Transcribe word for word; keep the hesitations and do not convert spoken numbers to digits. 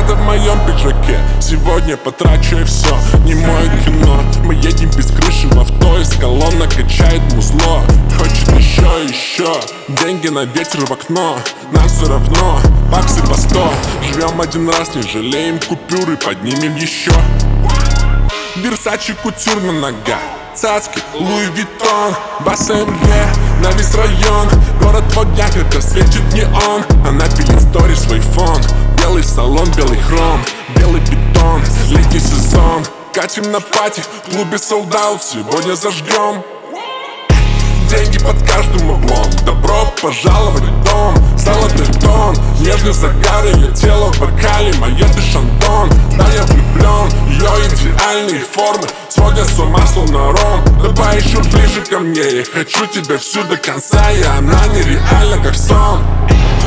Надо в моем пиджаке, сегодня потрачу и все. Не мое кино, мы едем без крыши в авто. Из колонна качает музло, хочет еще и еще. Деньги на ветер в окно, нам все равно, баксы по сто. Живем один раз, не жалеем купюры, поднимем еще. Версачи кутюр на ногах, цацки, Луи Виттон, Бас эм вэ на весь район. Город в огнях, это светит неон. Она пилит стори свой фон. Белый салон, белый хром, белый бетон, летний сезон. Катим на пати, в клубе солдат, сегодня зажгем. Деньги под каждым углом, добро пожаловать в дом. Золотой тон, нежный загар, ее тело в бокале, моё ты шандон. Да, я влюблен, ее идеальные формы сводят с ума словно ром. Давай еще ближе ко мне, я хочу тебя всю до конца, и она нереальна как сон.